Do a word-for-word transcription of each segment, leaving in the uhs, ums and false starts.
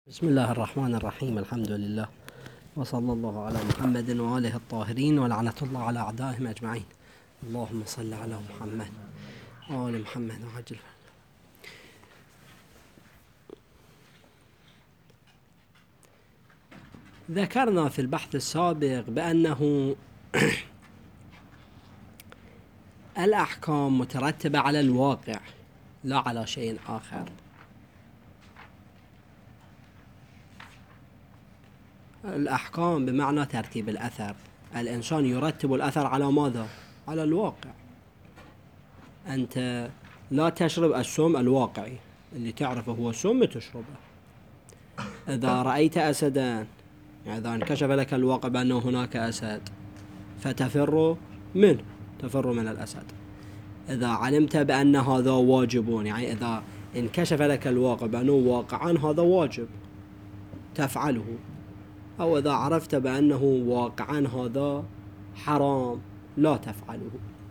بسم الله الرحمن الرحيم. الحمد لله وصلى الله على محمد وآله الطاهرين ولعنة الله على أعدائهم أجمعين. اللهم صل على محمد وآل محمد وعجل. ذكرنا في البحث السابق بأنه الأحكام مترتبة على الواقع لا على شيء آخر. الأحكام بمعنى ترتيب الأثر. الإنسان يرتب الأثر على ماذا؟ على الواقع. أنت لا تشرب السم الواقعي اللي تعرفه هو السم تشربه. إذا رأيت أسدا، يعني إذا انكشف لك الواقع بأنه هناك أسد فتفر منه، تفر من الأسد. إذا علمت بأن هذا واجب، يعني إذا انكشف لك الواقع بأنه واقعا هذا واجب تفعله، أو إذا عرفت بأنه واقعا هذا حرام لا تفعله.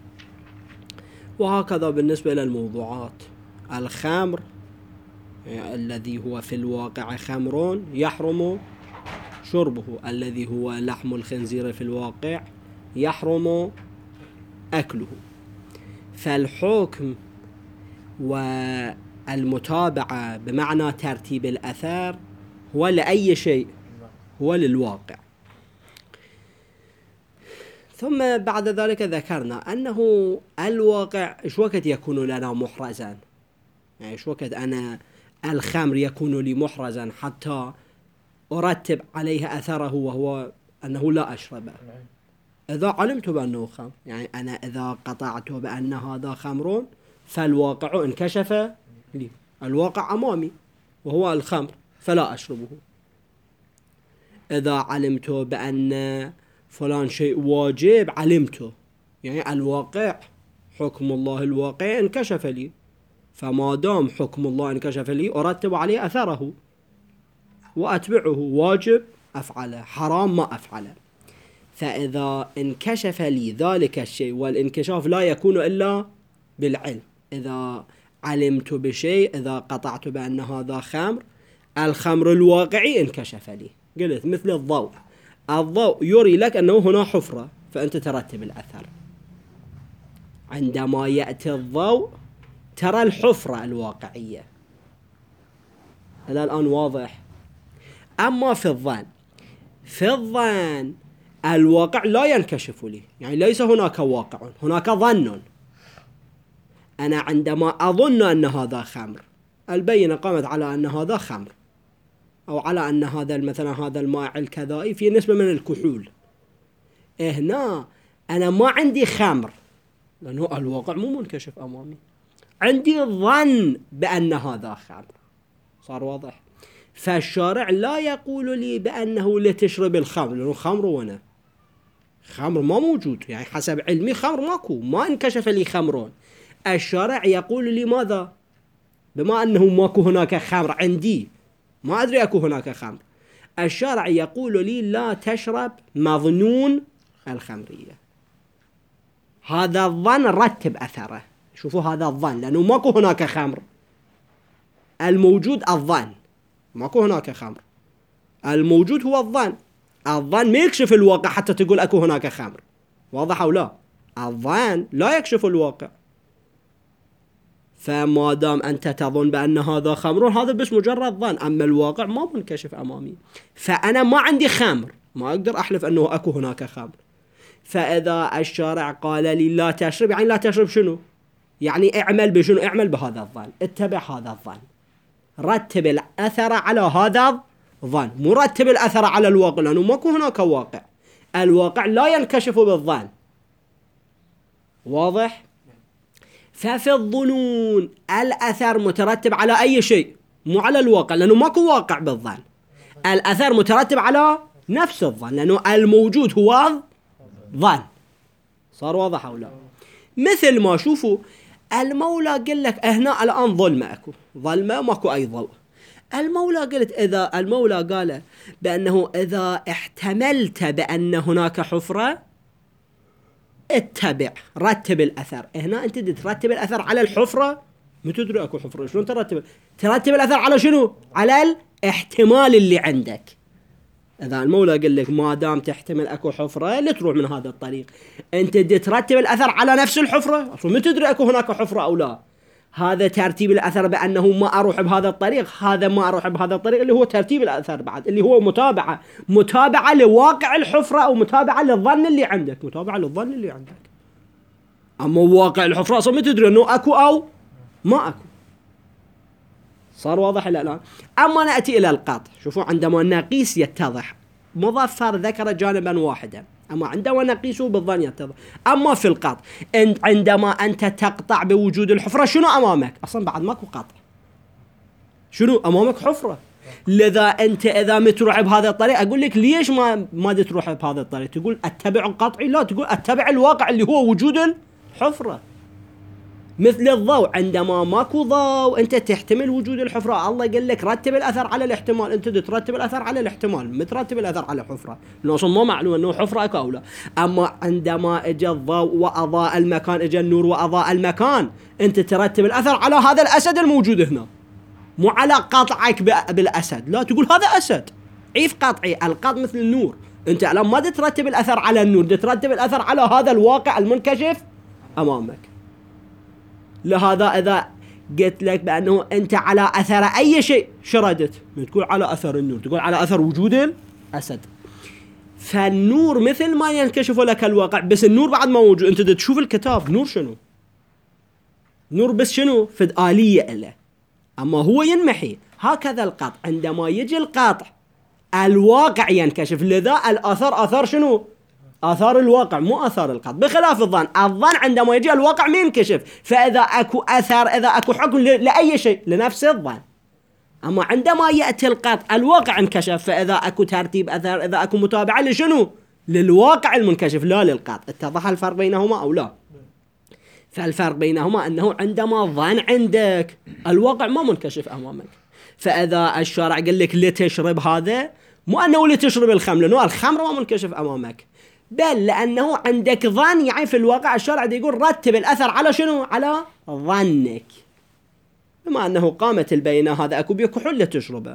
وهكذا بالنسبة للموضوعات. الخمر يعني الذي هو في الواقع خمر يحرم شربه، الذي هو لحم الخنزير في الواقع يحرم أكله. فالحكم والمتابعة بمعنى ترتيب الأثر هو لأي شيء، هو للواقع. ثم بعد ذلك ذكرنا أنه الواقع إيش وقت يكون لنا محرزا، يعني إيش وقت أنا الخمر يكون لي محرزا حتى أرتب عليه أثره، وهو أنه لا أشربه. إذا علمت بأنه خمر، يعني أنا إذا قطعت بأن هذا خمر فالواقع انكشف لي، الواقع أمامي وهو الخمر فلا أشربه. إذا علمت بأن فلان شيء واجب علمته، يعني الواقع حكم الله الواقع انكشف لي، فما دام حكم الله انكشف لي أرتب عليه أثره وأتبعه. واجب أفعله، حرام ما أفعله. فإذا انكشف لي ذلك الشيء، والانكشاف لا يكون إلا بالعلم. إذا علمت بشيء، إذا قطعت بأن هذا خمر، الخمر الواقعي انكشف لي. قلت مثل الضوء، الضوء يري لك أنه هنا حفرة فأنت ترتب الأثر. عندما يأتي الضوء ترى الحفرة الواقعية. إلى الآن واضح؟ أما في الظن، في الظن الواقع لا ينكشف لي، يعني ليس هناك واقع، هناك ظن. أنا عندما أظن أن هذا خمر، البينة قامت على أن هذا خمر، أو على أن هذا مثلا هذا الماء الكذائي في نسبة من الكحول. هنا أنا ما عندي خمر لأنه الواقع مو منكشف أمامي، عندي ظن بأن هذا خمر. صار واضح؟ فالشارع لا يقول لي بأنه لتشرب الخمر، لأنه خمر وانا خمر ما موجود، يعني حسب علمي خمر ماكو، ما انكشف لي خمرون. الشارع يقول لي ماذا؟ بما أنه ماكو هناك خمر عندي، ما أدري أكو هناك خمر، الشارع يقول لي لا تشرب مظنون الخمرية. هذا الظن رتب أثره. شوفوا هذا الظن، لأنه ماكو هناك خمر، الموجود الظن، ماكو هناك خمر، الموجود هو الظن. الظن ما يكشف الواقع حتى تقول أكو هناك خمر. واضح أو لا؟ الظن لا يكشف الواقع. فما دام أنت تظن بأن هذا خمر، هذا بس مجرد ظن، أما الواقع ما منكشف أمامي. فأنا ما عندي خمر، ما أقدر أحلف أنه أكو هناك خمر. فإذا الشارع قال لي لا تشرب، يعني لا تشرب شنو؟ يعني اعمل بشنو؟ اعمل بهذا الظن، اتبع هذا الظن، رتب الأثر على هذا الظن، مرتب الأثر على الواقع، لأنه ماكو هناك واقع، الواقع لا ينكشف بالظن. واضح؟ ففي الظنون الأثر مترتب على أي شيء، مو على الواقع، لأنه ماكو واقع بالظن. الأثر مترتب على نفس الظن، لأنه الموجود هو الظن. صار واضح أو لا؟ مثل ما شوفوا المولى قال لك هنا الآن ظلمة، أكو ظلمة ماكو أي ضوء. المولى قلت إذا المولى قال بأنه إذا احتملت بأن هناك حفرة اتبع، رتب الأثر. هنا أنت ترتب الأثر على الحفرة، ما تدري أكو حفرة، شلون ترتب؟ ترتب الأثر على شنو؟ على احتمال اللي عندك. إذا المولى قال لك ما دام تحتمل أكو حفرة لا تروح من هذا الطريق، أنت دي ترتب الأثر على نفس الحفرة، أصلا ما تدري أكو هناك حفرة أو لا. هذا ترتيب الأثر بأنه ما أروح بهذا الطريق، هذا ما أروح بهذا الطريق اللي هو ترتيب الأثر بعد، اللي هو متابعة متابعة لواقع الحفرة أو متابعة للظن اللي عندك، متابعة للظن اللي عندك. أما واقع الحفرة أصلا ما تدري أنه أكو أو ما أكو. صار واضح الآن؟ أما نأتي إلى القطع. شوفوا عندما نقيس يتضح. مظفر ذكر جانبا واحدا، أما عندما نقيسه بالظن يتضح. أما في القطع عندما أنت تقطع بوجود الحفرة شنو أمامك؟ أصلا بعد ماكو قطع، شنو أمامك؟ حفرة. لذا أنت إذا متروح بهذا الطريق أقول لك ليش ما ما تروح بهذا الطريق؟ تقول أتبع القطعي؟ لا، تقول أتبع الواقع اللي هو وجود الحفرة. مثل الضوء، عندما ماكو ضوء انت تحتمل وجود الحفرة، الله قال لك رتب الاثر على الاحتمال، انت ترتب الاثر على الاحتمال، مترتب الاثر على الحفرة، لانه اصلا ما معلوم انه حفرة اكو او لا. اما عندما اجى الضوء واضاء المكان، اجى النور واضاء المكان، انت ترتب الاثر على هذا الاسد الموجود هنا، مو على قطعك بالاسد. لا، تقول هذا اسد، عيف قطعي، القط مثل النور. انت الان ما ترتب الاثر على النور، ترتب الاثر على هذا الواقع المنكشف امامك. لهذا إذا قلت لك بأنه أنت على أثر أي شيء شردت، تقول على أثر النور، تقول على أثر وجود الأسد. فالنور مثل ما ينكشف لك الواقع، بس النور بعد ما موجود. أنت تشوف الكتاب نور شنو؟ نور بس شنو؟ فد آلية له، أما هو ينمحي. هكذا القطع، عندما يجي القطع الواقع ينكشف، لذا الأثر أثر شنو؟ آثار الواقع مو آثار القطع، بخلاف الظن. الظن عندما يجي الواقع ما ينكشف، فإذا أكو أثر، إذا أكو حكم لأي شيء لنفس الظن. أما عندما يأتي القطع الواقع انكشف، فإذا أكو ترتيب أثر، إذا أكو متابعة لشنو؟ للواقع المنكشف لا للقطع. اتضح الفرق بينهما أو لا؟ فالفرق بينهما أنه عندما ظن عندك الواقع ما منكشف أمامك، فإذا الشارع قال لك لتشرب هذا، مو أنه لتشرب الخمر، لأنه الخمر ما منكشف أمامك، بل لأنه عندك ظن. يعني في الواقع الشارع يقول رتب الأثر على شنو؟ على ظنك. بما أنه قامت البينة، هذا أكو بيه كحول لتشربه،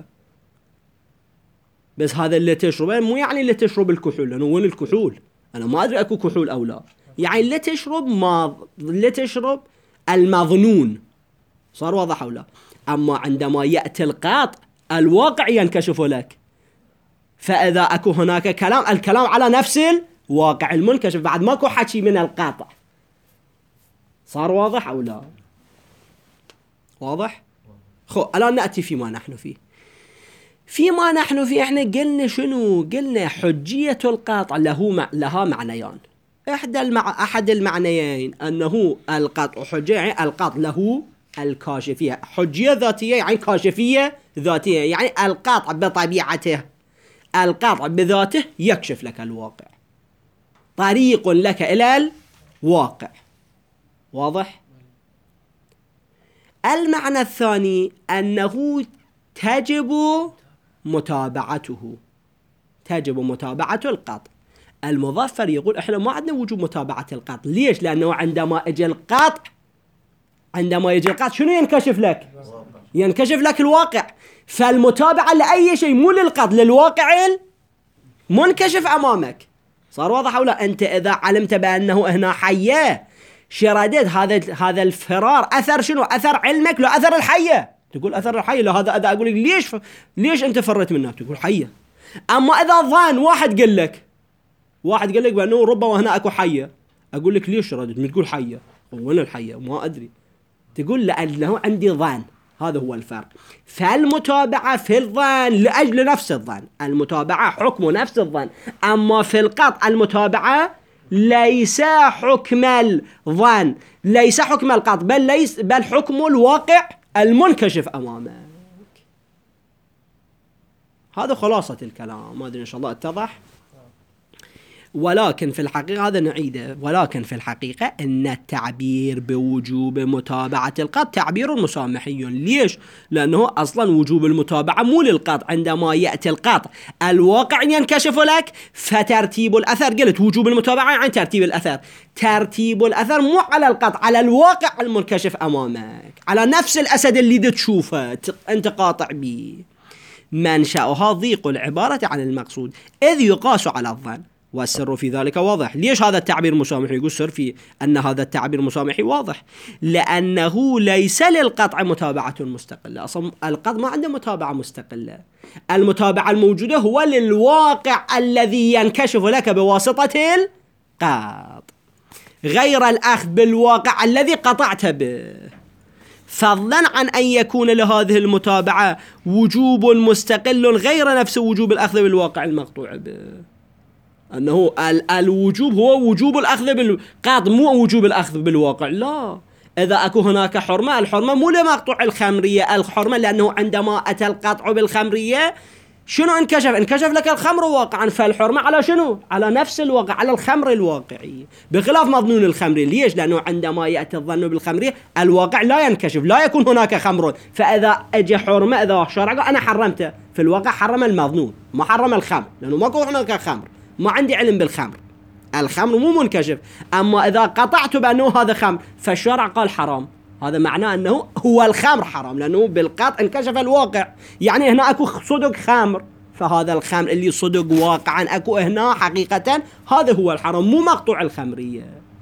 بس هذا اللي تشربه مو يعني اللي تشرب الكحول، لأنه وين الكحول؟ أنا ما أدري أكو كحول أو لا. يعني اللي تشرب ما اللي تشرب المظنون. صار واضح أو لا؟ أما عندما يأتي القاطع الواقع ينكشف لك، فإذا أكو هناك كلام، الكلام على نفس الواقع المنكشف، بعد ماكو حكي من القاطع. صار واضح أو لا؟ واضح؟ خو الآن نأتي فيما نحن فيه. فيما نحن فيه احنا قلنا شنو؟ قلنا حجية القاطع له مع... لها معنيان. إحدى المع... أحد المعنيين أنه القاطع حجية، يعني القاطع له الكاشفية، حجية ذاتية يعني كاشفية ذاتية، يعني القاطع بطبيعته، القاطع بذاته يكشف لك الواقع، طريق لك إلى الواقع. واضح؟ المعنى الثاني أنه تجب متابعته، تجب متابعة القاطع. المظفر يقول احنا ما عندنا وجوب متابعة القاطع. ليش؟ لأنه عندما يجي القاطع، عندما يجي القاطع شنو ينكشف لك؟ ينكشف لك الواقع. فالمتابعة لأي شيء مو للقاطع، للواقع المنكشف أمامك. صار واضح أو لا؟ أنت إذا علمت بأنه هنا حية شردت، هذا هذا الفرار أثر شنو؟ أثر علمك، لا أثر الحية. تقول أثر الحية، لا هذا إذا أقول لك ليش ف... ليش أنت فرت منها؟ تقول حية. أما إذا ظن واحد قال لك، واحد قال لك بأنه ربما هنا أكو حية، أقول لك ليش شردت؟ ما تقول حية، وين الحية؟ ما أدري. تقول لأنه عندي ظن. هذا هو الفرق. فالمتابعة في الظن لأجل نفس الظن، المتابعة حكم نفس الظن. أما في القطع المتابعة ليس حكم الظن، ليس حكم القطع، بل ليس بل حكم الواقع المنكشف أمامك. هذا خلاصة الكلام. ما أدري إن شاء الله اتضح. ولكن في الحقيقة هذا نعيده، ولكن في الحقيقة أن التعبير بوجوب متابعة القطع تعبير مسامحي. ليش؟ لأنه أصلا وجوب المتابعة مو للقطع. عندما يأتي القطع الواقع ينكشف لك، فترتيب الأثر، قلت وجوب المتابعة يعني ترتيب الأثر، ترتيب الأثر مو على القطع، على الواقع المنكشف أمامك، على نفس الأسد اللي تشوفه أنت قاطع به. منشأها ضيق العبارة عن المقصود إذ يقاس على الظن، والسر في ذلك واضح. ليش هذا التعبير مسامحي؟ يقول السر في أن هذا التعبير مسامحي واضح، لأنه ليس للقطع متابعة مستقلة. أصلا القطع ما عنده متابعة مستقلة، المتابعة الموجودة هو للواقع الذي ينكشف لك بواسطة القطع، غير الأخذ بالواقع الذي قطعت به. فضلا عن أن يكون لهذه المتابعة وجوب مستقل غير نفس وجوب الأخذ بالواقع المقطوع به. أنه الوجوب هو وجوب الأخذ بالقطع، مو وجوب الأخذ بالواقع. لا، إذا أكو هناك حرمة، الحرمة مو لمقطوع الخمرية، الحرمة لأنه عندما أتى القطع بالخمرية شنو انكشف؟ انكشف لك الخمر واقعا، فالحرمة على شنو؟ على نفس الواقع، على الخمر الواقعي، بخلاف مظنون الخمري. ليش؟ لأنه عندما يأتي الظن بالخمرية الواقع لا ينكشف، لا يكون هناك خمر. فإذا أجي حرمة، إذا شرع أنا حرمته، في الواقع حرم المظنون ما حرم الخمر، لأنه ما يكون هناك خمر، ما عندي علم بالخمر، الخمر مو منكشف. أما إذا قطعت بأنه هذا خمر فالشرع قال حرام، هذا معناه أنه هو الخمر حرام، لأنه بالقطع انكشف الواقع. يعني هنا أكو صدق خمر، فهذا الخمر اللي صدق واقعا أكو هنا حقيقة هذا هو الحرام، مو مقطوع الخمرية.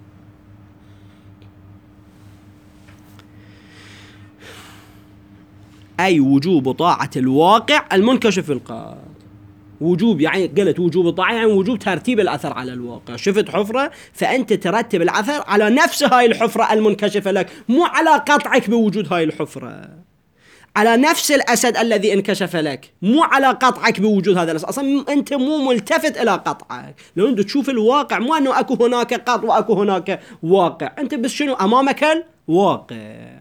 أي وجوب طاعة الواقع المنكشف في القطع. وجوب يعني قلت وجوب الطاعة يعني وجوب ترتيب الأثر على الواقع. شفت حفرة فأنت ترتب الأثر على نفس هاي الحفرة المنكشفة لك، مو على قطعك بوجود هاي الحفرة، على نفس الأسد الذي انكشف لك، مو على قطعك بوجود هذا الأسد. أصلا أنت مو ملتفت إلى قطعك، لو أنت تشوف الواقع مو أنه أكو هناك قطع وأكو هناك واقع، أنت بس شنو أمامك الواقع.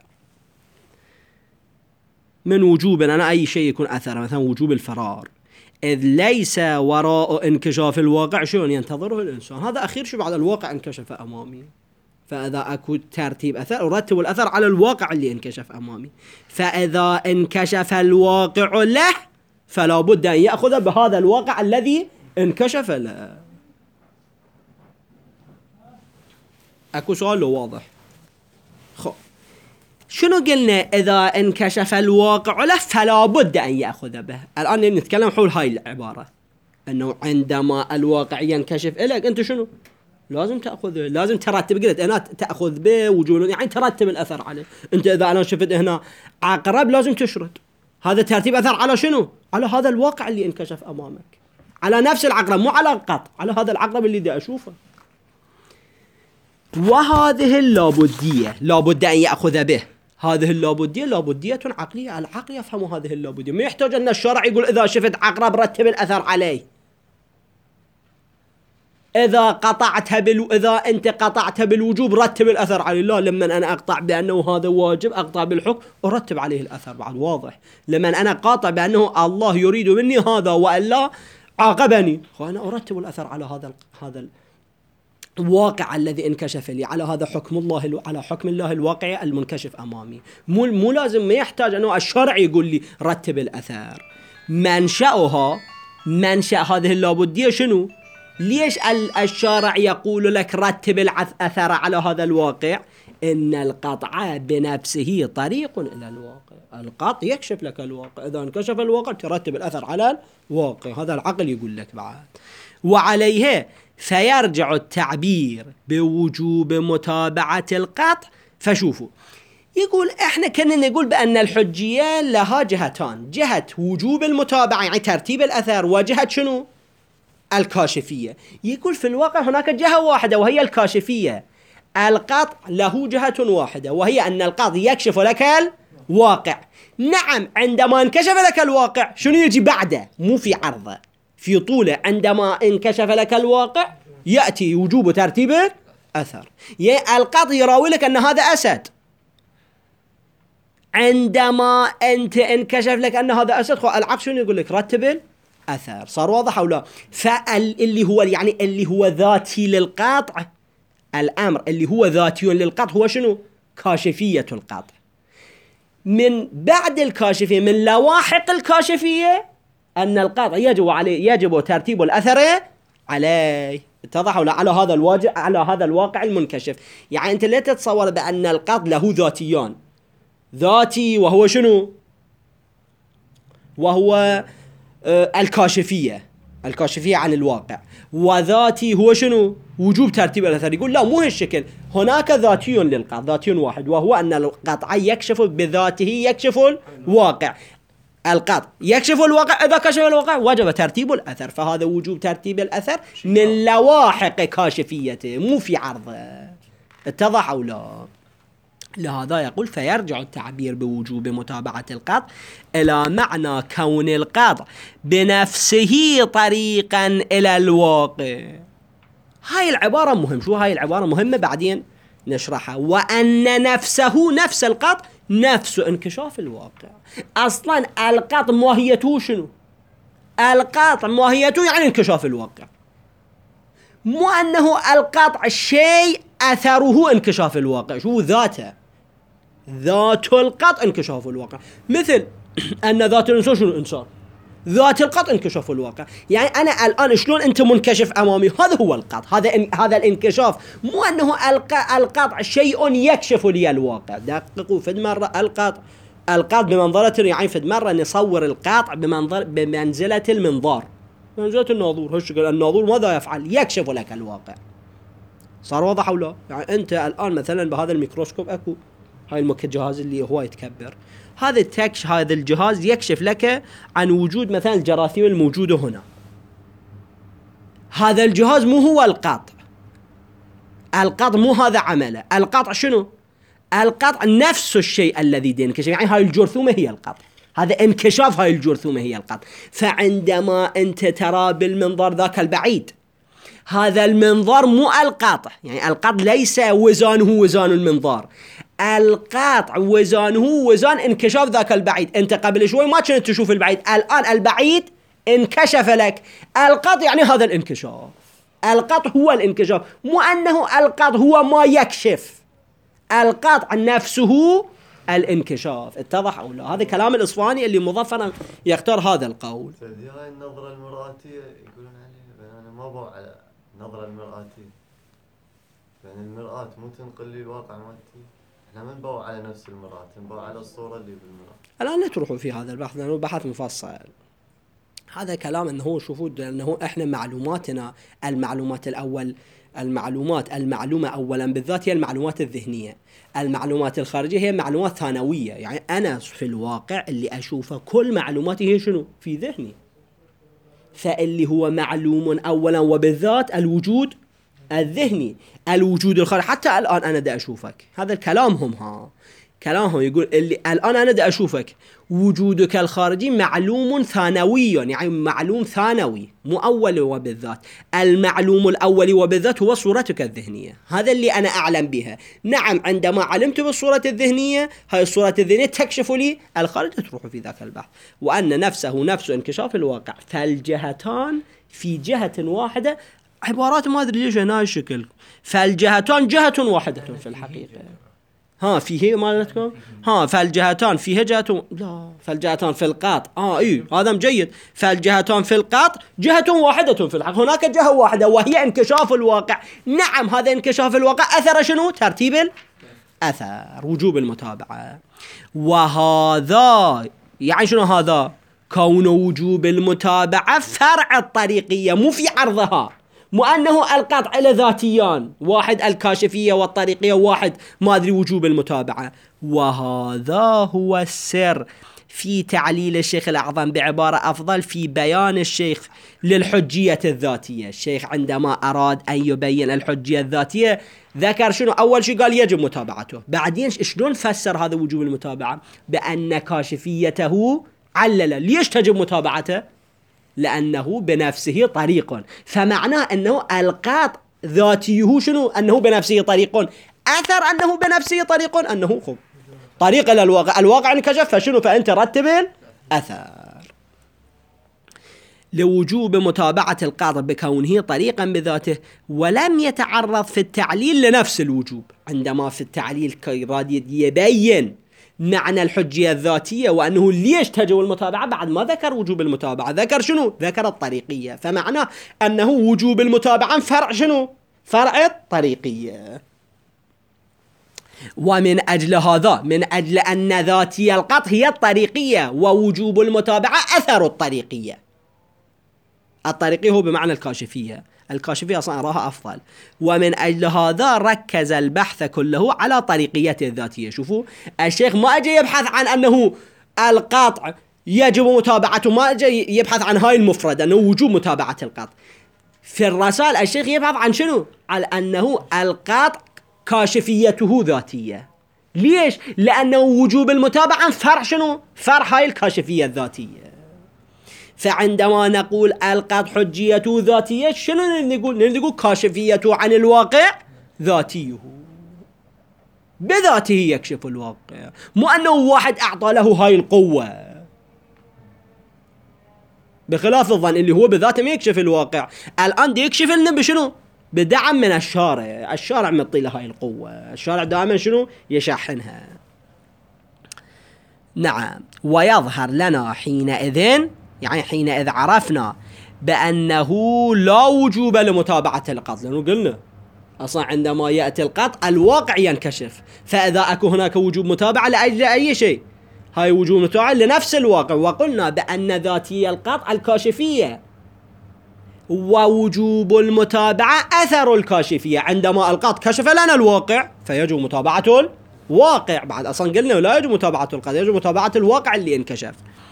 من وجوب أنا أي شيء يكون أثر، مثلا وجوب الفرار، إذ ليس وراء انكشاف الواقع شلون ينتظره الإنسان. هذا أخير شيء بعد الواقع انكشف أمامي، فإذا أكو ترتيب أثر أرتب الأثر على الواقع اللي انكشف أمامي. فإذا انكشف الواقع له فلا بد أن يأخذ بهذا الواقع الذي انكشف له. أكو سؤال لو واضح؟ خب شنو قلنا؟ إذا انكشف الواقع له فلا بد أن يأخذ به. الآن نتكلم حول هاي العبارة، أنه عندما الواقع ينكشف إليك أنت شنو؟ لازم تأخذ، لازم ترتب. قلت أنا تأخذ به وجود، يعني ترتب الأثر عليه. أنت إذا أنا شفت هنا عقرب لازم تشرد، هذا ترتيب أثر على شنو؟ على هذا الواقع اللي انكشف أمامك، على نفس العقرب، مو على القط، على هذا العقرب اللي دا أشوفه. وهذه اللابدية لابد أن يأخذ به. هذه اللابدية لابدية عقلية، العقل يفهم هذه اللابدية، ما يحتاج أن الشرع يقول إذا شفت عقرب رتب الأثر عليه، إذا قطعتها بال... إذا أنت قطعتها بالوجوب رتب الأثر عليه. لا، لما أنا أقطع بأنه هذا واجب أقطع بالحكم أرتب عليه الأثر بعد. واضح؟ لما أنا قاطع بأنه الله يريد مني هذا وإلا عاقبني، فأنا أرتب الأثر على هذا هذا الواقع الذي انكشف لي، على هذا حكم الله، على حكم الله الواقعي المنكشف أمامي. مو مو لازم، ما يحتاج أنه الشرع يقول لي رتب الأثر. منشأها منشأ هذه اللابدية شنو؟ ليش الشارع يقول لك رتب الأثر على هذا الواقع؟ إن القطع بنفسه طريق إلى الواقع، القطع يكشف لك الواقع، إذا انكشف الواقع ترتب الأثر على الواقع. هذا العقل يقول لك بعد. وعليه فيرجع التعبير بوجوب متابعة القطع. فشوفوا يقول احنا كنا نقول بأن الحجية لها جهتان، جهة وجوب المتابعة يعني ترتيب الأثر، وجهة شنو؟ الكاشفية. يقول في الواقع هناك جهة واحدة وهي الكاشفية. القطع له جهة واحدة وهي أن القطع يكشف لك الواقع. نعم، عندما انكشف لك الواقع شنو يجي بعده؟ مو في عرضه، في طوله. عندما انكشف لك الواقع يأتي وجوب ترتيب أثر. القطع يراوي لك أن هذا أسد، عندما أنت انكشف لك أن هذا أسد العقل شنو يقول لك؟ رتب أثر. صار واضح أو لا؟ فاللي هو يعني اللي هو ذاتي للقطع، الأمر اللي هو ذاتي للقطع هو شنو؟ كاشفية القطع. من بعد الكاشفية، من لواحق الكاشفية، أن القطع يجب عليه يجب ترتيب الأثر عليه. اتضح ولا؟ على هذا الواجب، على هذا الواقع المنكشف. يعني أنت لا تتصور بأن القطع له ذاتيان، ذاتي وهو شنو؟ وهو الكاشفية، الكاشفية عن الواقع. وذاتي هو شنو؟ وجوب ترتيب الأثر. يقول لا مو هالشكل، هناك ذاتي للقطع، ذاتي واحد، وهو أن القطع يكشف بذاته يكشف الواقع. القطع يكشف الواقع، إذا كشف الواقع وجب ترتيب الأثر، فهذا وجوب ترتيب الأثر من لواحق كاشفيته، مو في عرضه. اتضح أو لا؟ لهذا يقول فيرجع التعبير بوجوب متابعة القطع إلى معنى كون القطع بنفسه طريقا إلى الواقع. هاي العبارة مهم. شو هاي العبارة مهمة؟ بعدين نشرحها. وأن نفسه، نفس القطع، نفس انكشاف الواقع. أصلا القطع ماهيته شنو؟ القطع ماهيته يعني انكشاف الواقع، مو أنه القطع شيء أثره انكشاف الواقع. شو ذاته؟ ذات القطع انكشاف الواقع. مثل أن ذات الإنسان شنو؟ الإنسان. ذات القطع انكشاف الواقع. يعني أنا الآن شلون أنت منكشف أمامي، هذا هو القطع، هذا إن هذا الانكشاف، مو أنه القطع شيء يكشف لي الواقع. دققوا فد مرة القطع، القطع بمنظرة، يعني فد مرة نصور القطع بمنظر بمنزلة المنظار، منزلة الناظور. هالشكل الناظور ماذا يفعل؟ يكشف لك الواقع. صار واضح أو لا؟ يعني أنت الآن مثلا بهذا الميكروسكوب أكو هاي الجهاز اللي هو يتكبر، هذا التكش، هذا الجهاز يكشف لك عن وجود مثلا الجراثيم الموجودة هنا. هذا الجهاز مو هو القطع، القطع مو هذا عمله. القطع شنو؟ القطع نفس الشيء الذي ينكشف، يعني هاي الجرثومة هي القطع، هذا انكشاف هاي الجرثومة هي القطع. فعندما أنت ترى بالمنظار ذاك البعيد، هذا المنظار مو القطع، يعني القطع ليس وزانه وزان المنظار، القطع وزانه وزان انكشاف ذاك البعيد. انت قبل شوي ما كنت تشوف البعيد، الآن البعيد انكشف لك. القطع يعني هذا الانكشاف، القطع هو الانكشاف، مو أنه القطع هو ما يكشف، القطع نفسه الانكشاف. اتضح أو لا؟ هذا كلام الإصفهاني اللي مظفر يختار هذا القول. هاي النظرة المرآتية يقولون عليها، أنا ما بوع على النظرة المرآتية، يعني المرآة مو تنقل لي الواقع مالتي، احنا ما نبوع على نفس المرآة، نبوع على الصورة اللي بالمرآة. الآن لا تروحوا في هذا البحث لأنه بحث مفصل. هذا كلام أنه شوفوا أنه إحنا معلوماتنا، المعلومات الأول، المعلومات المعلومة أولا بالذات هي المعلومات الذهنية، المعلومات الخارجية هي معلومات ثانوية. يعني أنا في الواقع اللي أشوفه كل معلوماتي هي شنو؟ في ذهني. فاللي هو معلوم أولا وبالذات الوجود الذهني، الوجود الخارجي. حتى الآن أنا دا أشوفك، هذا الكلام هم ها كلامهم يقول اللي الآن أنا دا أشوفك، وجودك الخارجي معلوم ثانوي، يعني معلوم ثانوي مو أول وبالذات. المعلوم الأول وبالذات هو صورتك الذهنية، هذا اللي أنا أعلم بها. نعم عندما علمت بالصورة الذهنية، هاي الصورة الذهنية تكشف لي الخارج، تروح في ذاك البحث. وأن نفسه نفس انكشاف الواقع، فالجهتان في جهة واحدة. عبارات ما أدري ليش هنا الشكل، فالجهتان جهة واحدة في الحقيقة. ها فيه مالتكم ها فالجهتان فيها جهة، لا فالجهتان في القاط. اه اي هذا جيد. فالجهتان في القاط جهة واحدة في الحق، هناك جهة واحدة وهي انكشاف الواقع. نعم هذا انكشاف الواقع أثر شنو؟ ترتيب الأثر، وجوب المتابعة. وهذا يعني شنو هذا؟ كون وجوب المتابعة فرع الطريقية، مو في عرضها، مو أنه القطع إلى ذاتيان، واحد الكاشفية والطريقية، واحد ما أدري وجوب المتابعة. وهذا هو السر في تعليل الشيخ الأعظم بعبارة أفضل في بيان الشيخ للحجية الذاتية. الشيخ عندما أراد أن يبين الحجية الذاتية ذكر شنو؟ أول شيء قال يجب متابعته، بعدين شلون فسر هذا وجوب المتابعة؟ بأن كاشفيته علل. ليش تجب متابعته؟ لأنه بنفسه طريق، فمعناه أنه القاط ذاتيه شنو؟ أنه بنفسه طريق. أثر أنه بنفسه طريق أنه خب طريق إلى الواقع، الواقع انكشف، فشنو؟ فأنت رتب الأثر. لوجوب متابعة القاط بكونه طريقا بذاته، ولم يتعرض في التعليل لنفس الوجوب. عندما في التعليل كيراد يبين معنى الحجية الذاتية وأنه ليش تجب المتابعة، بعد ما ذكر وجوب المتابعة ذكر شنو؟ ذكر الطريقية، فمعناه أنه وجوب المتابعة فرع شنو؟ فرع الطريقية. ومن أجل هذا، من أجل أن ذاتي القطع هي الطريقية ووجوب المتابعة أثر الطريقية. الطريقية هو بمعنى الكاشفية، الكاشفية أصلا أراها أفضل. ومن أجل هذا ركز البحث كله على طريقيته الذاتية. شوفوا الشيخ ما أجي يبحث عن أنه القطع يجب متابعته، ما أجي يبحث عن هاي المفردة أنه وجوب متابعة القطع. في الرسائل الشيخ يبحث عن شنو؟ على أنه القطع كاشفيته ذاتية. ليش؟ لأنه وجوب المتابعة فرع شنو؟ فرع هاي الكاشفية الذاتية. فعندما نقول القطع حجيته ذاتية، شنو نقول؟ نقول كاشفيته عن الواقع ذاتيه، بذاته يكشف الواقع، مو أنه واحد أعطى له هاي القوة، بخلاف الظن اللي هو بذاته ما يكشف الواقع. الآن دي يكشف لنا بشنو؟ بدعم من الشارع. الشارع معطي له هاي القوة، الشارع دائما شنو؟ يشحنها. نعم. ويظهر لنا حينئذ، يعني حينئذ عرفنا بأنه لا وجوب لمتابعة القطع، لأنه قلنا أصلا عندما يأتي القطع الواقع ينكشف، فإذا أكو هناك وجوب متابعة لأجل أي شيء، هاي وجوب متابعة لنفس الواقع. وقلنا بأن ذاتية القطع الكاشفية ووجوب المتابعة أثر الكاشفية. عندما القطع كشف لنا الواقع فيجب متابعة الواقع. بعد أصلا قلنا لا يجب متابعة القطع، يجب متابعة الواقع اللي انكشف.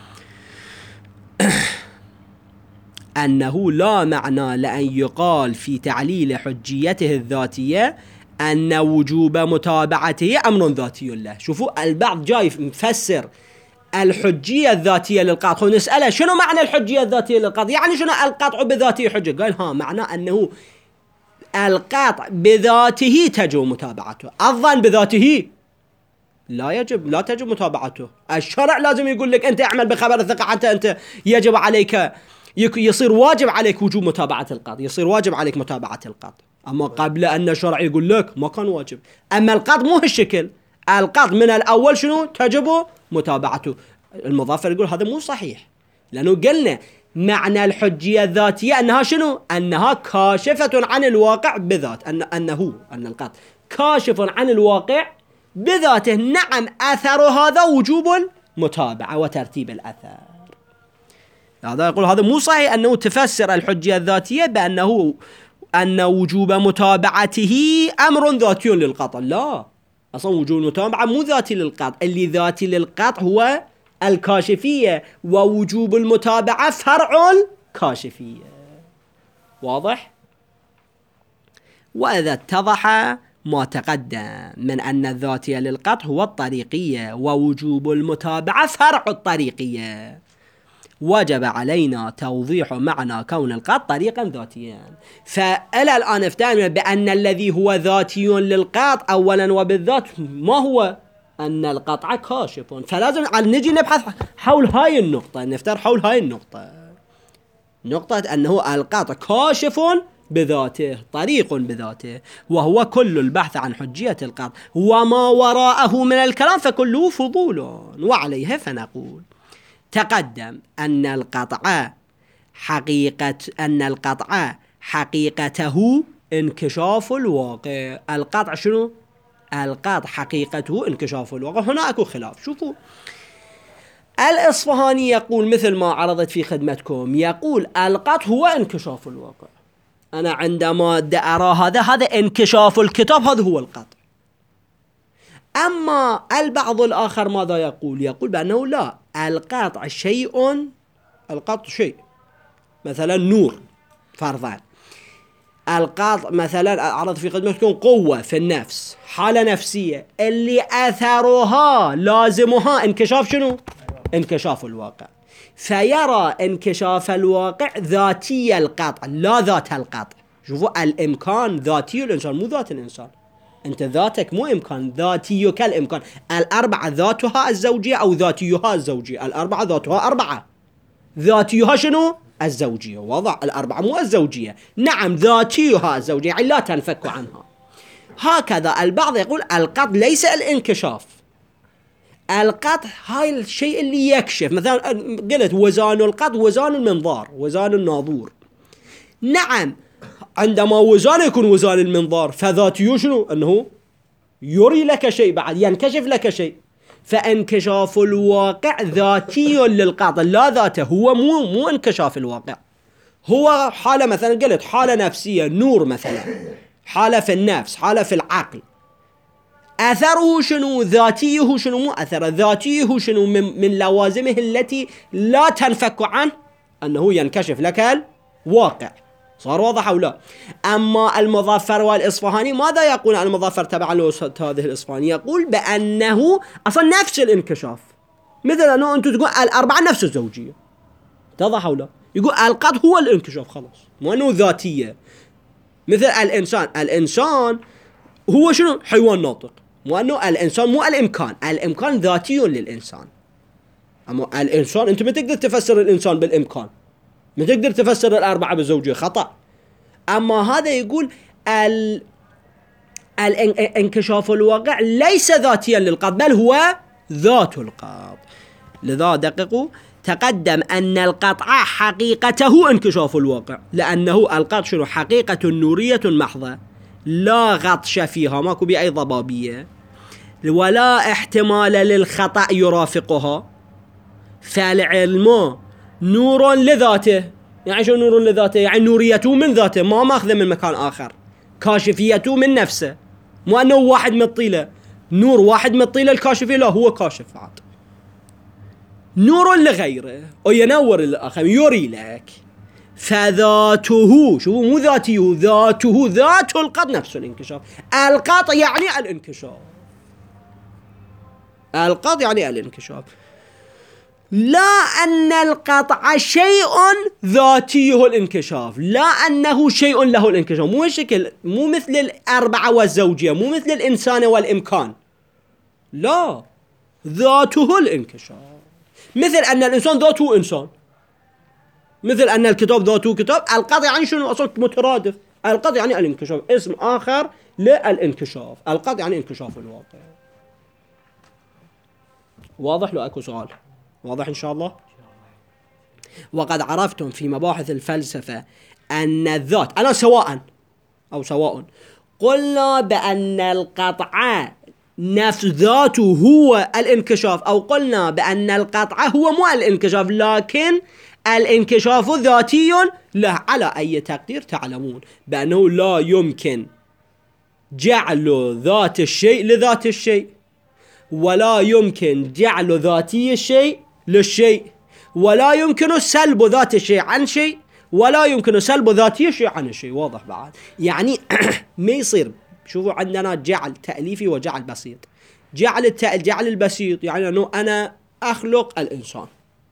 أنه لا معنى لأن يقال في تعليل حجيته الذاتية أن وجوب متابعته أمر ذاتي له. شوفوا البعض جاي مفسر الحجية الذاتية للقطع ونسأله شنو معنى الحجية الذاتية للقطع؟ يعني شنو القطع بذاته حجة؟ قال ها معنى أنه القطع بذاته تجب متابعته، الظن بذاته لا يجب، لا تجب متابعته. الشرع لازم يقول لك أنت اعمل بخبر الثقة حتى أنت يجب عليك، يصير واجب عليك وجوب متابعة القطع، يصير واجب عليك متابعة القطع. أما قبل أن الشرع يقول لك ما كان واجب. أما القطع مو هالشكل، القطع من الأول شنو؟ تجب متابعته. المظفر يقول هذا مو صحيح، لأنه قلنا معنى الحجية الذاتية أنها شنو؟ أنها كاشفة عن الواقع بذات، أن أنه أن القطع كاشف عن الواقع بذاته. نعم أثر هذا وجوب المتابعة وترتيب الأثر. هذا يقول هذا مو صحيح أنه تفسر الحجية الذاتية بأنه أن وجوب متابعته أمر ذاتي للقطع. لا، أصلا وجوب المتابعة مو ذاتي للقطع، اللي ذاتي للقطع هو الكاشفية، ووجوب المتابعة فرع الكاشفية. واضح؟ وإذا اتضح ما تقدم من أن الذاتية للقطع هو الطريقية ووجوب المتابعة فرع الطريقية، وجب علينا توضيح معنى كون القطع طريقا ذاتيا. فإلى الآن افتهمنا بأن الذي هو ذاتي للقطع أولا وبالذات ما هو؟ أن القطع كاشف. فلازم نجي نبحث حول هاي النقطة، نفتر حول هاي النقطة، نقطة أنه القطع كاشف بذاته، طريق بذاته، وهو كل البحث عن حجية القطع، وما وراءه من الكلام فكله فضول. وعليه فنقول تقدم أن القطع حقيقة أن القطع حقيقته انكشاف الواقع. القطع شنو؟ القطع حقيقته انكشاف الواقع. هنا أكو خلاف. شوفوا الإصفهاني يقول مثل ما عرضت في خدمتكم، يقول القطع هو انكشاف الواقع. أنا عندما أرى هذا هذا انكشاف الكتاب، هذا هو القطع. أما البعض الآخر ماذا يقول؟ يقول بأنه لا، القطع شيء، القطع شيء، مثلا نور فرضا. القطع مثلا عرض في خدمتكم قوة في النفس، حالة نفسية اللي أثرها لازمها انكشاف شنو؟ انكشاف الواقع. فيرى انكشاف الواقع ذاتي القطع لا ذات القطع. شوفوا الإمكان ذاتي الإنسان مو ذات الإنسان. أنت ذاتك مو إمكان، ذاتيك الإمكان. الأربعة ذاتها الزوجية أو ذاتيها الزوجية. الأربعة ذاتها أربعة، ذاتيها شنو؟ الزوجية. وضع الأربعة مو الزوجية. نعم ذاتيها الزوجية، يعني لا تنفك عنها. هكذا البعض يقول القطع ليس الانكشاف، القطع هاي الشيء اللي يكشف. مثلا قلت وزان القطع وزان المنظار، وزان الناظور. نعم عندما وزان يكون وزان المنظار فذاتيه شنو؟ أنه يري لك شيء بعد، ينكشف لك شيء. فانكشاف الواقع ذاتي للقاطع لا ذاته، هو مو مو انكشاف الواقع، هو حالة مثلا قلت حالة نفسية، نور مثلا، حالة في النفس، حالة في العقل. أثره شنو؟ ذاتيه شنو؟ مو أثره، ذاتيه شنو؟ من, من لوازمه التي لا تنفك عنه أنه ينكشف لك الواقع. صار واضح أو لا؟ أما المظفر والإصفهاني ماذا يقول عن المظفر تبع هذه الإصفهاني؟ يقول بأنه أصلا نفس الانكشاف، مثل أنه أنتم تقول الأربعة نفس الزوجية، اتضح أو لا؟ يقول القط هو الانكشاف خلاص، مو أنه ذاتية. مثل الإنسان، الإنسان هو شنو؟ حيوان ناطق، مو أنه الإنسان مو الإمكان، الإمكان ذاتي للإنسان. أما الإنسان أنت ما تقدر تفسر الإنسان بالإمكان، ما تقدر تفسر الأربعة بالزوجية، خطأ. أما هذا يقول ال... الانكشاف الواقع ليس ذاتيا للقط، بل هو ذات القط. لذا دققوا، تقدم أن القطع حقيقته انكشاف الواقع، لأنه القط شنو؟ حقيقة نورية محضة لا غطش فيها، ماكو بأي ضبابية، ولا احتمال للخطأ يرافقها. فالعلم نور لذاته، يعني شو نور لذاته؟ يعني نوريته من ذاته، ما ماخذه من مكان آخر، كاشفيته من نفسه، مو أنه واحد من الطيلة، نور واحد من الطيلة الكاشفية، لا هو كاشف عاد. نور لغيره وينور للآخر، يري لك. فذاته شو؟ مو ذاته، ذاته ذات القط نفس الانكشاف. القط يعني الانكشاف، القط يعني الانكشاف، لا أن القطع شيء ذاتيه الانكشاف، لا أنه شيء له الانكشاف، مو شكل، مو مثل الأربعة والزوجية، مو مثل الإنسان والإمكان، لا، ذاته الانكشاف. مثل أن الإنسان ذاته إنسان، مثل أن الكتاب ذاته كتاب. القطع يعني شنو؟ أصلا مترادف. القطع يعني الانكشاف، اسم آخر للانكشاف. القطع يعني انكشاف الواقع. واضح؟ لو أكو سؤال واضح إن شاء الله. وقد عرفتم في مباحث الفلسفة أن الذات، أنا سواء أو سواء قلنا بأن القطع نفس ذاته هو الانكشاف، أو قلنا بأن القطع هو مو الانكشاف لكن الانكشاف ذاتي له، على أي تقدير تعلمون بأنه لا يمكن جعل ذات الشيء لذات الشيء، ولا يمكن جعل ذاتي الشيء للشيء، ولا يمكن سلب ذات الشيء عن شيء، ولا يمكن سلب ذاتي الشيء عن الشيء. واضح بعد؟ يعني ما يصير. شوفوا عندنا جعل تأليفي وجعل بسيط. جعل الجعل البسيط يعني أنه أنا أخلق الإنسان،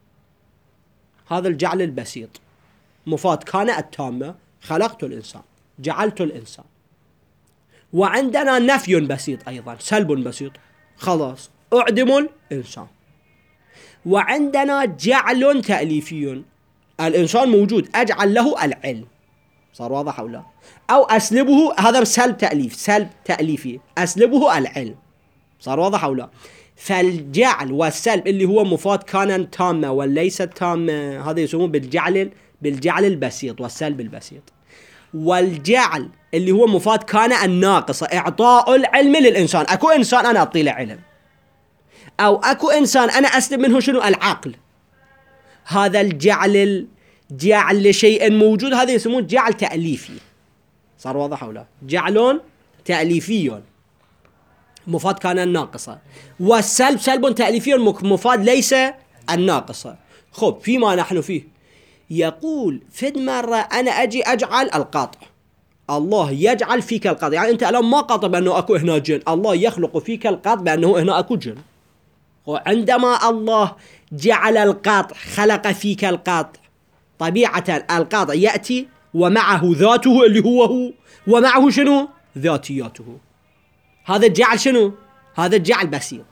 هذا الجعل البسيط، مفاد كان التامة، خلقت الإنسان، جعلت الإنسان. وعندنا نفي بسيط أيضا، سلب بسيط، خلاص أعدم الإنسان. وعندنا جعل تأليفي، الإنسان موجود، أجعل له العلم. صار واضح أو لا؟ أو أسلبه، هذا سلب تأليف، سلب تأليفي، أسلبه العلم. صار واضح أو لا؟ فالجعل والسلب اللي هو مفاد كان تامة وليست تامة، هذا يسمونه بالجعل بالجعل البسيط والسلب البسيط. والجعل اللي هو مفاد كان الناقصة، إعطاء العلم للإنسان. أكو إنسان أنا أعطي له علم، أو أكو إنسان أنا أسلب منه شنو؟ العقل. هذا الجعل جعل شيء موجود، هذا يسمونه جعل تأليفي. صار واضح أو لا؟ جعل تأليفي مفاد كان الناقصة، والسلب سلب تأليفي مفاد ليس الناقصة. خب فيما نحن فيه يقول فد مرة أنا أجي أجعل القاطع، الله يجعل فيك القاطع، يعني أنت الآن ما قاطع بأنه أكو هنا جن، الله يخلق فيك القاطع بأنه هنا أكو جن. وعندما الله جعل القاطع، خلق فيك القاطع، طبيعة القاطع يأتي ومعه ذاته اللي هو هو، ومعه شنو؟ ذاتياته. هذا الجعل شنو؟ هذا الجعل بسيط.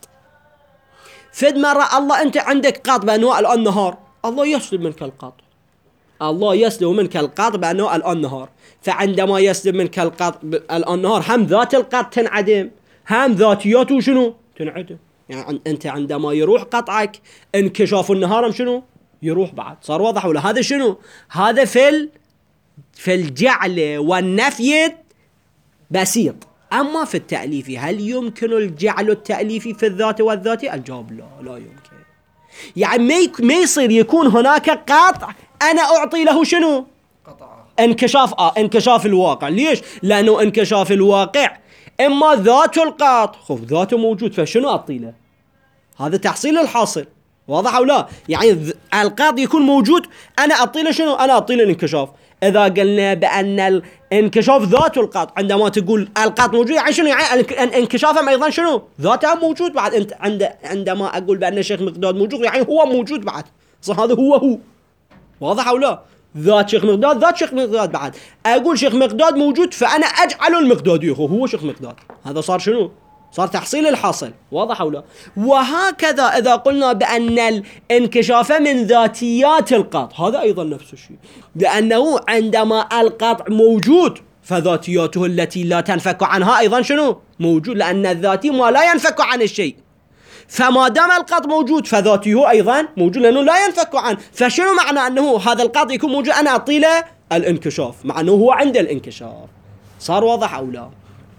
فد مرة الله أنت عندك قاطع بأنه الآن نهار، الله يسلب منك القاطع، الله يسلب منك القاطع بأنه الآن نهار. فعندما يسلب منك القاطع الآن نهار، هم ذات القاطع تنعدم، هم ذاتياته شنو؟ تنعدم. يعني أنت عندما يروح قطعك، انكشاف النهار شنو؟ يروح بعد. صار واضح ولا؟ هذا شنو؟ هذا في ال... في الجعل والنفي بسيط. أما في التأليفي هل يمكن الجعل التأليفي في الذات والذاتي؟ الجواب لا، لا يمكن. يعني ما ما يصير يكون هناك قطع أنا أعطي له شنو؟ قطعة انكشاف آه انكشاف الواقع. ليش؟ لأنه انكشاف الواقع إما ذات القطع، خف ذاته موجود فشنو أعطي له؟ هذا تحصيل الحاصل، واضح أو لا؟ يعني القطع يكون موجود أنا أعطي له شنو؟ أنا أعطي له الانكشاف. إذا قلنا بأن الانكشاف ذات القطع، عندما تقول القطع موجود يعني شنو؟ يعني انكشافه أيضا شنو؟ ذاته موجود بعد. أنت عند عندما أقول بأن الشيخ مقداد موجود يعني هو موجود بعد، صح؟ هذا هو هو، واضح أو لا؟ ذات شيخ مقداد ذات شيخ مقداد بعد. أقول شيخ مقداد موجود فأنا أجعل المقدادي هو هو شيخ مقداد. هذا صار شنو؟ صار تحصيل الحاصل، واضح أو لا؟ وهكذا إذا قلنا بأن الانكشاف من ذاتيات القطع، هذا أيضا نفس الشيء، لأنه عندما القطع موجود فذاتياته التي لا تنفك عنها أيضا شنو؟ موجود، لأن الذاتي ما لا ينفك عن الشيء، فما دام القطع موجود فذاته أيضا موجود لأنه لا ينفك عنه. فشنو معنى أنه هذا القطع يكون موجود؟ أنا أعطي له الانكشاف مع أنه هو عنده الانكشاف. صار واضح أو لا؟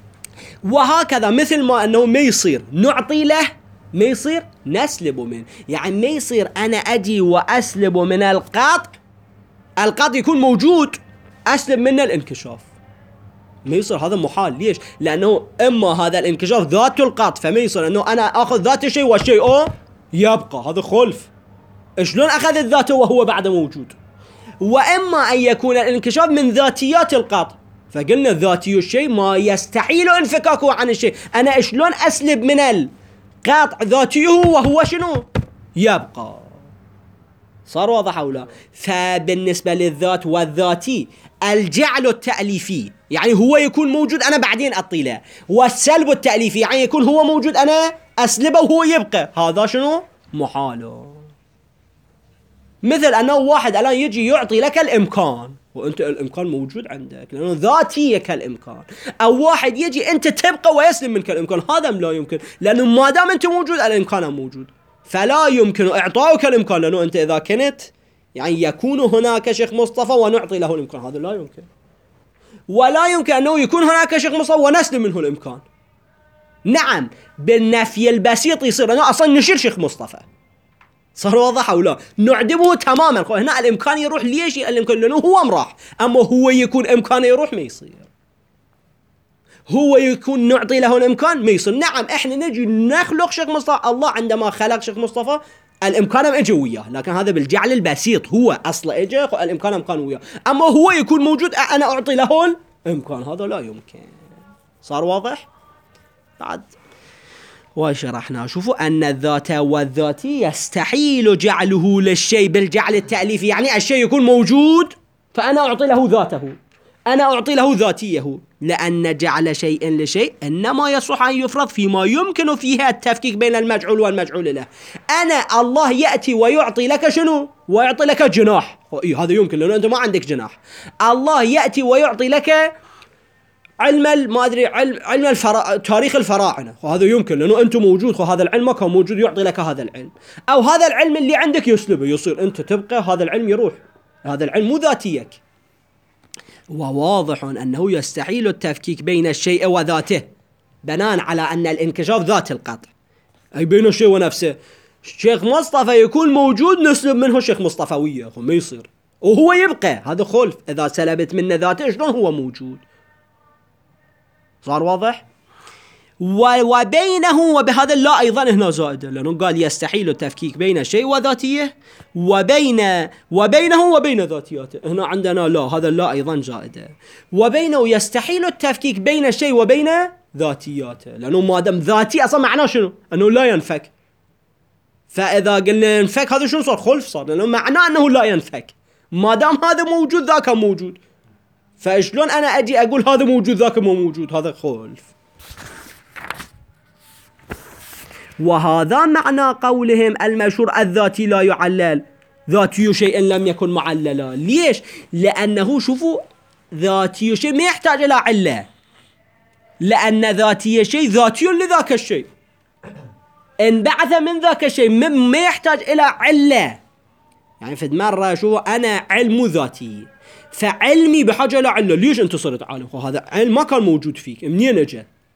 وهكذا مثل ما أنه ما يصير نعطي له، ما يصير نسلب منه. يعني ما يصير أنا أجي وأسلب من القطع، القطع يكون موجود أسلب منه الانكشاف، ما يصير، هذا محال. ليش؟ لأنه إما هذا الانكشاف ذات القطع فما يصير أنه أنا أخذ ذات الشيء والشيء أو يبقى، هذا خلف. شلون أخذ الذات وهو بعد موجود؟ وإما أن يكون الانكشاف من ذاتيات القطع، فقلنا ذاتي الشيء ما يستحيل انفكاكه عن الشيء. أنا شلون أسلب من القطع ذاتيه وهو شنو؟ يبقى. صار واضح أو لا؟ فبالنسبة للذات والذاتي الجعل التأليفي يعني هو يكون موجود أنا بعدين أطيله، والسلب التأليفي يعني يكون هو موجود أنا أسلبه وهو يبقى، هذا شنو؟ محاله. مثل أنه واحد الآن يجي يعطي لك الإمكان وأنت الإمكان موجود عندك لأنه ذاتي كالإمكان، أو واحد يجي أنت تبقى ويسلم منك الإمكان، هذا لا يمكن، لأنه ما دام أنت موجود الإمكان موجود، فلا يمكن إعطاؤك الإمكان. لأنه أنت إذا كنت يعني يكون هناك شيخ مصطفى ونعطي له الإمكان، هذا لا يمكن. ولا يمكن أنه يكون هناك شيخ مصطفى ونسلم منه الإمكان. نعم بالنفي البسيط يصير أنه أصلا نشيل شيخ مصطفى. صار واضح أو لا؟ نعدمه تماما. هنا الإمكان يروح. ليش الإمكان؟ لأنه هو مراح. أما هو يكون إمكانه يروح ما يصير. هو يكون نعطي له الإمكان ما يصير. نعم إحنا نجي نخلق شيخ مصطفى، الله عندما خلق شيخ مصطفى الإمكان اجى وياه، لكن هذا بالجعل البسيط، هو أصلا اجى الإمكان إمكان وياه. أما هو يكون موجود أنا أعطي له الإمكان، هذا لا يمكن. صار واضح؟ بعد وشرحنا شوفوا أن الذات والذاتي يستحيل جعله للشيء بالجعل التأليفي، يعني الشيء يكون موجود فأنا أعطي له ذاته، أنا أعطي له ذاتيه، لأن جعل شيء لشيء إنما يصح أن يفرض فيما يمكن فيها التفكيك بين المجعول والمجعول له. أنا الله يأتي ويعطي لك شنو؟ ويعطي لك جناح، إيه هذا يمكن لأنه أنت ما عندك جناح. الله يأتي ويعطي لك علم ما أدري علم علم الفرا... تاريخ الفراعنة، وهذا يمكن لأنه أنت موجود، وهذا العلم كان موجود يعطي لك هذا العلم. أو هذا العلم اللي عندك يسلبه، يصير أنت تبقى هذا العلم يروح، هذا العلم مو ذاتيك. وواضح أنه يستحيل التفكيك بين الشيء وذاته بناء على أن الانكشاف ذات القطع، أي بين الشيء ونفسه. شيخ مصطفى يكون موجود نسلب منه شيخ مصطفوية، ما يصير، وهو يبقى، هذا خلف. إذا سلبت منه ذاته شلون هو موجود؟ صار واضح؟ وبينه وبهذا لا أيضا هنا زائدة، لأنه قال يستحيل التفكيك بين الشيء وذاتيه وبين وبينه وبين ذاتياته. هنا عندنا لا، هذا لا أيضا زائدة. وبينه يستحيل التفكيك بين الشيء وبين ذاتياته، لأنه ما دام ذاتي أصلا معناه شنو؟ أنه لا ينفك. فإذا قلنا ينفك هذا شنو صار؟ خلف صار، لأنه معناه أنه لا ينفك. ما دام هذا موجود ذاك موجود، فشلون أنا أجي أقول هذا موجود ذاك مو موجود؟ هذا خلف. وهذا معنى قولهم المشهور الذاتي لا يعلل، ذاتي شيء لم يكن معللا. ليش؟ لأنه شوفوا ذاتي شيء ما يحتاج إلى علة، لأن ذاتي شيء ذاتي لذاك الشيء، انبعث من ذاك الشيء، ما يحتاج إلى علة. يعني في مرة شو أنا علم ذاتي، فعلمي بحاجة إلى علة. ليش أنت صرت عالم؟ وهذا علم ما كان موجود فيك، منين أجا؟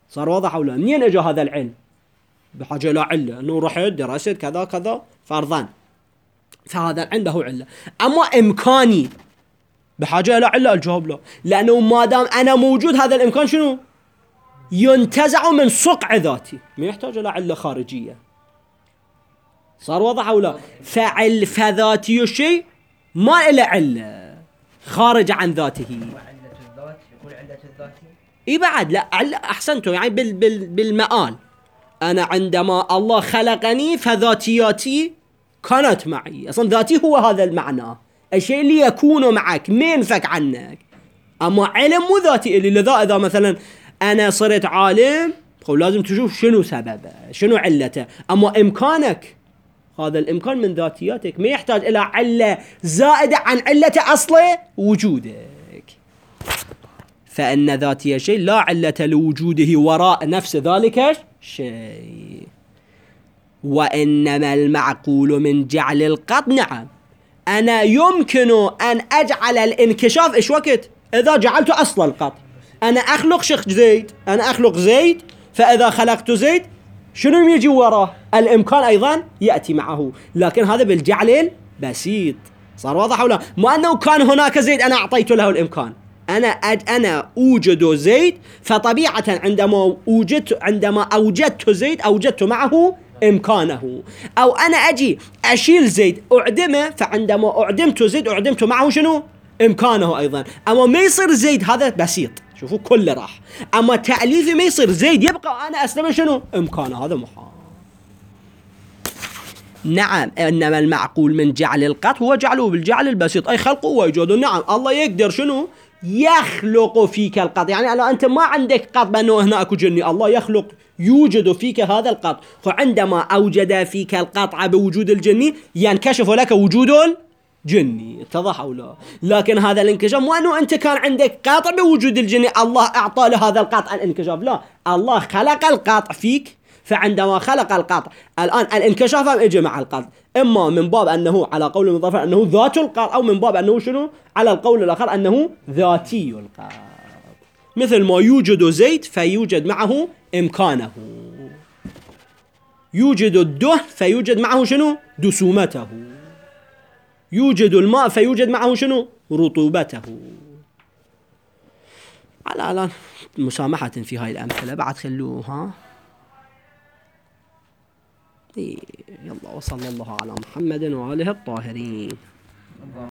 صار واضح أو لا؟ منين أجا هذا العلم؟ بحاجة إلى علة، أنه رحت درست كذا كذا فرضان، فهذا عنده علة. أما إمكاني بحاجة إلى علة، الجواب لا، لأنه ما دام أنا موجود هذا الإمكان شنو؟ ينتزع من صقع ذاتي، ما يحتاج إلى علة خارجية. صار واضح أو لا؟ فعل فذاتي الشيء ما إلى علة خارج عن ذاته. وعلة الذات يقول علة الذاتي. إيه بعد لا علة، أحسنتم، يعني بال بال بالمآل. أنا عندما الله خلقني فذاتياتي كانت معي، أصلا ذاتي هو هذا المعنى، الشيء اللي يكون معك ما ينفك عنك. أما علم مو ذاتي إلي، لذا إذا مثلا أنا صرت عالم لازم تشوف شنو سببه، شنو علته. أما إمكانك هذا الإمكان من ذاتياتك، ما يحتاج إلى علة زائدة عن علة أصل وجودك. فإن ذاتي شيء لا علة لوجوده وراء نفس ذلك الشيء. وإنما المعقول من جعل القط، نعم أنا يمكن أن أجعل الانكشاف إيش وقت؟ إذا جعلت أصل القط. أنا أخلق شخص زيد، أنا أخلق زيد، فإذا خلقت زيد شنو يجي وراه؟ الإمكان أيضا يأتي معه، لكن هذا بالجعل البسيط. صار واضح ولا؟ ما أنه كان هناك زيد أنا أعطيت له الإمكان، أنا أج أنا أوجد زيد، فطبيعة عندما أوجدت عندما أوجدت زيد أوجدت معه إمكانه. أو أنا أجي أشيل زيد أعدمه، فعندما أعدمت زيد أعدمت معه شنو؟ إمكانه أيضا. أما ما يصير زيد، هذا بسيط، شوفوا كله راح. أما تأليفي ما يصير زيد يبقى أنا أسلم شنو؟ إمكانه، هذا محال. نعم إنما المعقول من جعل القط هو جعله بالجعل البسيط، أي خلقه وإيجاده. نعم الله يقدر شنو؟ يخلق فيك القط. يعني أنا أنت ما عندك قط بأنه هنا أكو جني، الله يخلق يوجد فيك هذا القط، فعندما أوجد فيك القطع بوجود الجني ينكشف لك وجود الجني. اتضح أو لا؟ لكن هذا الانكشاف مو أنه أنت كان عندك قطع بوجود الجني الله أعطى له هذا القطع الانكشاف، لا، الله خلق القطع فيك، فعندما خلق القطع الآن الانكشاف اجى مع القطع، إما من باب أنه على قول المظفر أنه ذات القطع، أو من باب أنه شنو؟ على القول الآخر أنه ذاتي القطع. مثل ما يوجد زيت فيوجد معه إمكانه، يوجد الدهن فيوجد معه شنو؟ دسومته، يوجد الماء فيوجد معه شنو؟ رطوبته. على الآن مسامحة في هاي الأمثلة، بعد خلوها. يلا، وصلى الله على محمد وآله الطاهرين.